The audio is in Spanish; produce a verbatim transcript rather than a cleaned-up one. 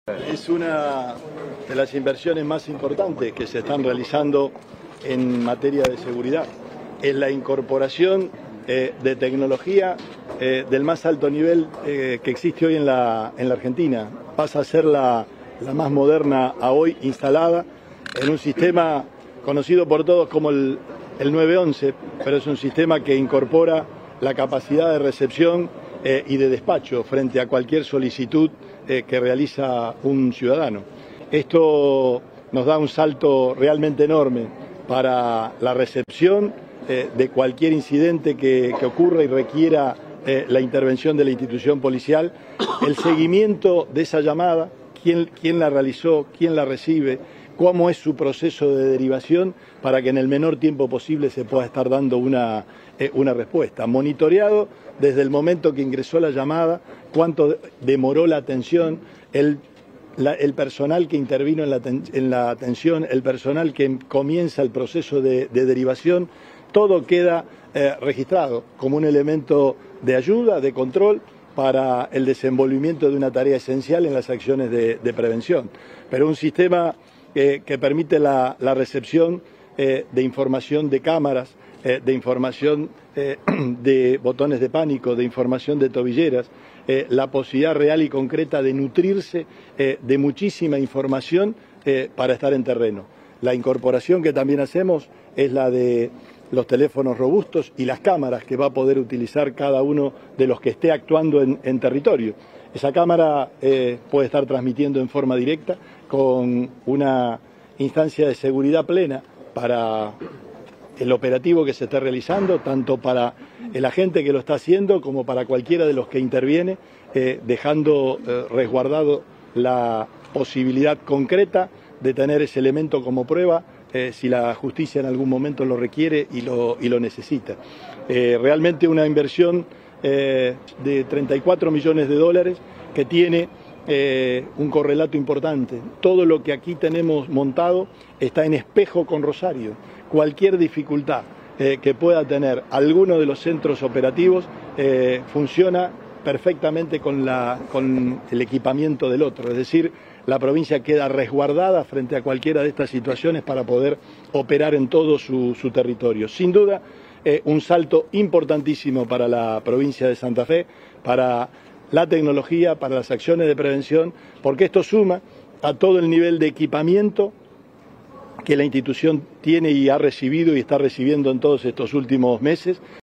Es una de las inversiones más importantes que se están realizando en materia de seguridad. Es la incorporación eh, de tecnología eh, del más alto nivel eh, que existe hoy en la, en la Argentina. Pasa a ser la, la más moderna a hoy instalada en un sistema conocido por todos como el, el nueve once, pero es un sistema que incorpora la capacidad de recepción eh, y de despacho frente a cualquier solicitud eh, que realiza un ciudadano. Esto nos da un salto realmente enorme para la recepción eh, de cualquier incidente que, que ocurra y requiera eh, la intervención de la institución policial, el seguimiento de esa llamada, quién, quién la realizó, quién la recibe, cómo es su proceso de derivación para que en el menor tiempo posible se pueda estar dando una, eh, una respuesta. Monitoreado desde el momento que ingresó la llamada, cuánto demoró la atención, el, la, el personal que intervino en la, en la atención, el personal que comienza el proceso de, de derivación, todo queda eh, registrado como un elemento de ayuda, de control, para el desenvolvimiento de una tarea esencial en las acciones de, de prevención. Pero un sistema eh, que permite la, la recepción eh, de información de cámaras, eh, de información eh, de botones de pánico, de información de tobilleras, eh, la posibilidad real y concreta de nutrirse eh, de muchísima información eh, para estar en terreno. La incorporación que también hacemos es la de los teléfonos robustos y las cámaras que va a poder utilizar cada uno de los que esté actuando en, en territorio. Esa cámara eh, puede estar transmitiendo en forma directa con una instancia de seguridad plena para el operativo que se está realizando, tanto para el agente que lo está haciendo como para cualquiera de los que interviene, eh, dejando eh, resguardado la posibilidad concreta de tener ese elemento como prueba Eh, si la justicia en algún momento lo requiere y lo, y lo necesita. Eh, realmente una inversión eh, de treinta y cuatro millones de dólares que tiene eh, un correlato importante. Todo lo que aquí tenemos montado está en espejo con Rosario. Cualquier dificultad eh, que pueda tener alguno de los centros operativos eh, funciona perfectamente con, la, con el equipamiento del otro, es decir, la provincia queda resguardada frente a cualquiera de estas situaciones para poder operar en todo su, su territorio. Sin duda, eh, un salto importantísimo para la provincia de Santa Fe, para la tecnología, para las acciones de prevención, porque esto suma a todo el nivel de equipamiento que la institución tiene y ha recibido y está recibiendo en todos estos últimos meses.